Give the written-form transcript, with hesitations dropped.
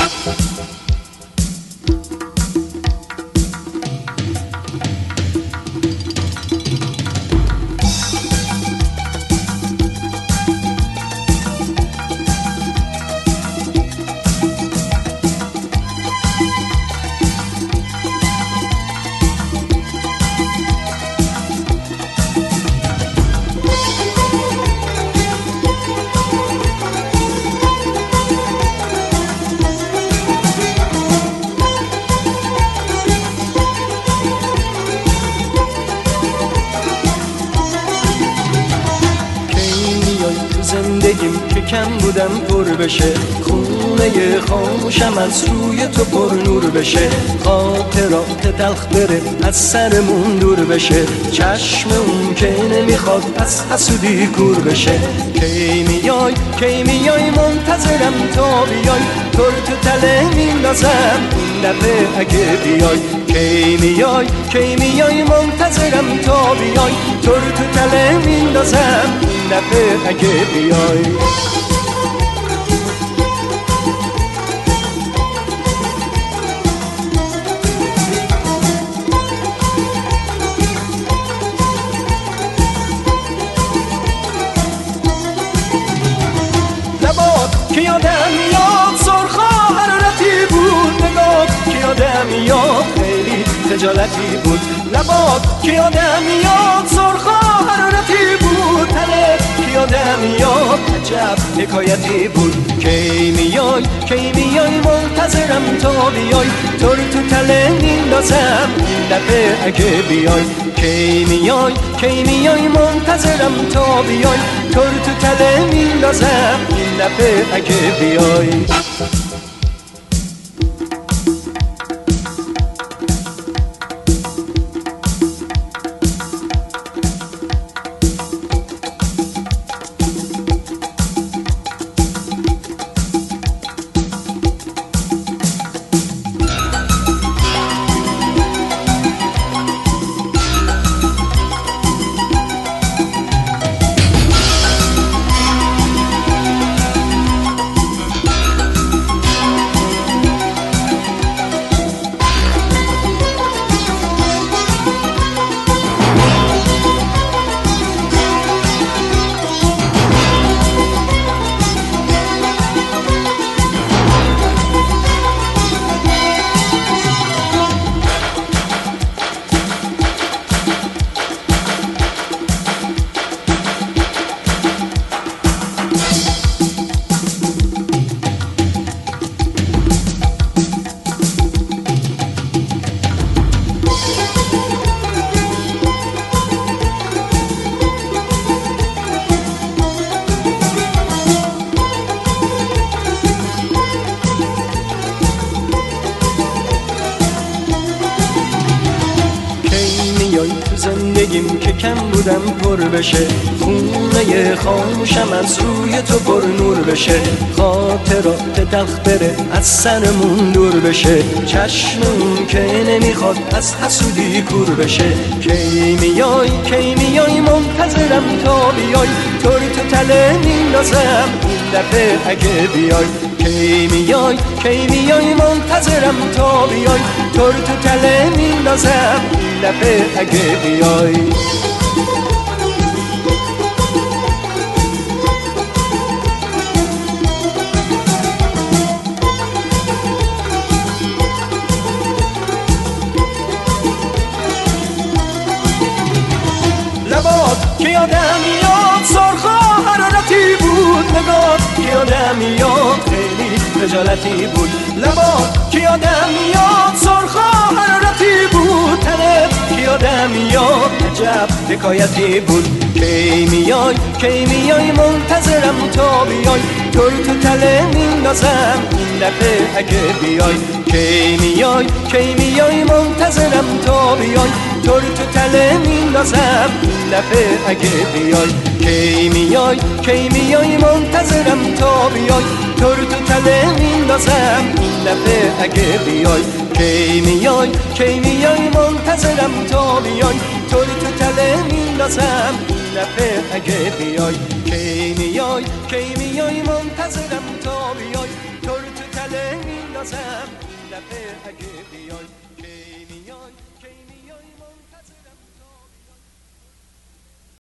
زندگیم که کم بودم پر بشه، خونه خاموشم از روی تو پر نور بشه، خاطرات تلخ بره از سرمون دور بشه، چشم اون که نمیخواد از حسودی کور بشه. کی میای منتظرم تا بیای، تر تو تله میندازم این دفعه اگه بیای. کی میای منتظرم تا بیای، تر تو تله میندازم این دفعه اگه بیای. لبات که یادم میاد سرخا حرارتی بود، نگات که یادم میاد خیلی خجالتی بود. لبات که یادم میاد سرخا حرارتی بود، تنت که یادم میاد عجب حکایتی بود. کی میای منتظرم تا بیای، تر تو تله میندازم این دفعه اگه بیای. کی میای منتظرم تا بیای، تر تو تله میندازم این دفعه اگه بیای. زندگیم که کم بودم پر بشه، خونه خاموشم از روی تو پر نور بشه، خاطرات تلخ بره از سرمون دور بشه، چشمم که نمیخواد از حسودی کور بشه. کی میای منتظرم تا بیای، تر تو تله میندازم این دفعه اگه بیای. کی میای منتظرم تا بیای، تر تو تله میندازم این دفعه اگه بیای. لبات که یادم میاد سرخا حرارتی بود، نگات که یادم میاد خیلی خجالتی بود. لبات که یادم میاد سرخا حرارتی بود، تنت که یادم میاد عجب حکایتی بود. کی میای منتظرم تا بیای، تر تو تله میندازم این دفعه اگه بیای. کی میای منتظرم تا بیای، تر تو تله میندازم این دفعه اگه بیای. کی میای منتظرم تا بیای، تر تو تله میندازم این دفعه اگه بیای. کی میای منتظرم تا بیای، تر تو تله میندازم این دفعه اگه بیای. کی میای منتظرم تا بیای، تر تو تله میندازم. نازم این دفعه اگه بیای